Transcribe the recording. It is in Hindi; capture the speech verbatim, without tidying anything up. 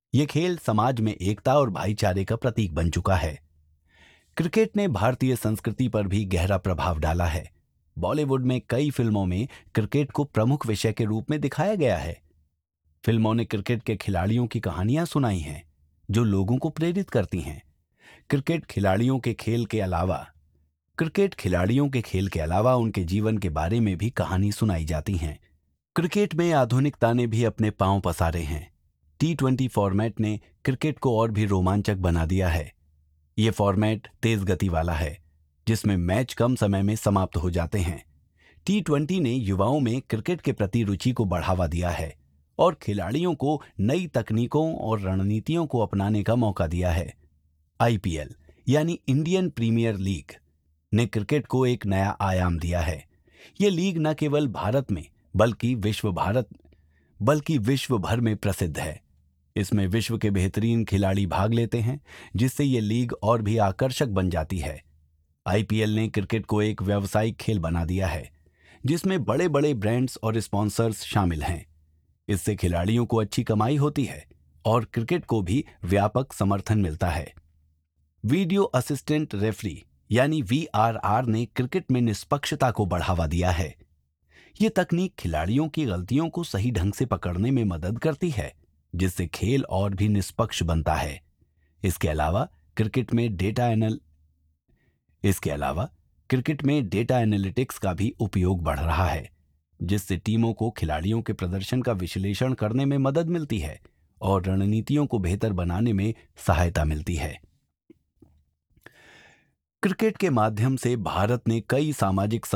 ये खेल समाज में एकता और भाईचारे का प्रतीक बन चुका है। क्रिकेट ने भारतीय संस्कृति पर भी गहरा प्रभाव डाला है। बॉलीवुड में कई फिल्मों में क्रिकेट को प्रमुख विषय के रूप में दिखाया गया है। फिल्मों ने क्रिकेट के खिलाड़ियों की कहानियां सुनाई हैं, जो लोगों को प्रेरित करती हैं। क्रिकेट खिलाड़ियों के खेल के अलावा क्रिकेट खिलाड़ियों के खेल के अलावा उनके जीवन के बारे में भी कहानी सुनाई जाती हैं। क्रिकेट में आधुनिकता ने भी अपने पांव पसारे हैं। टी ट्वेंटी फॉर्मेट ने क्रिकेट को और भी रोमांचक बना दिया है। ये फॉर्मेट तेज गति वाला है, जिसमें मैच कम समय में समाप्त हो जाते हैं। टी ट्वेंटी ने युवाओं में क्रिकेट के प्रति रुचि को बढ़ावा दिया है और खिलाड़ियों को नई तकनीकों और रणनीतियों को अपनाने का मौका दिया है। आई पी एल यानी इंडियन प्रीमियर लीग ने क्रिकेट को एक नया आयाम दिया है। ये लीग न केवल भारत में बल्कि विश्व भारत बल्कि विश्व भर में प्रसिद्ध है। इसमें विश्व के बेहतरीन खिलाड़ी भाग लेते हैं, जिससे ये लीग और भी आकर्षक बन जाती है। आई पी एल ने क्रिकेट को एक व्यावसायिक खेल बना दिया है, जिसमें बड़े बड़े ब्रांड्स और स्पॉन्सर्स शामिल हैं। इससे खिलाड़ियों को अच्छी कमाई होती है और क्रिकेट को भी व्यापक समर्थन मिलता है। वीडियो असिस्टेंट रेफरी यानी वी आर आर ने क्रिकेट में निष्पक्षता को बढ़ावा दिया है। ये तकनीक खिलाड़ियों की गलतियों को सही ढंग से पकड़ने में मदद करती है, जिससे खेल और भी निष्पक्ष बनता है। इसके अलावा क्रिकेट में डेटा एनल इसके अलावा क्रिकेट में डेटा एनालिटिक्स का भी उपयोग बढ़ रहा है, जिससे टीमों को खिलाड़ियों के प्रदर्शन का विश्लेषण करने में मदद मिलती है और रणनीतियों को बेहतर बनाने में सहायता मिलती है। क्रिकेट के माध्यम से भारत ने कई सामाजिक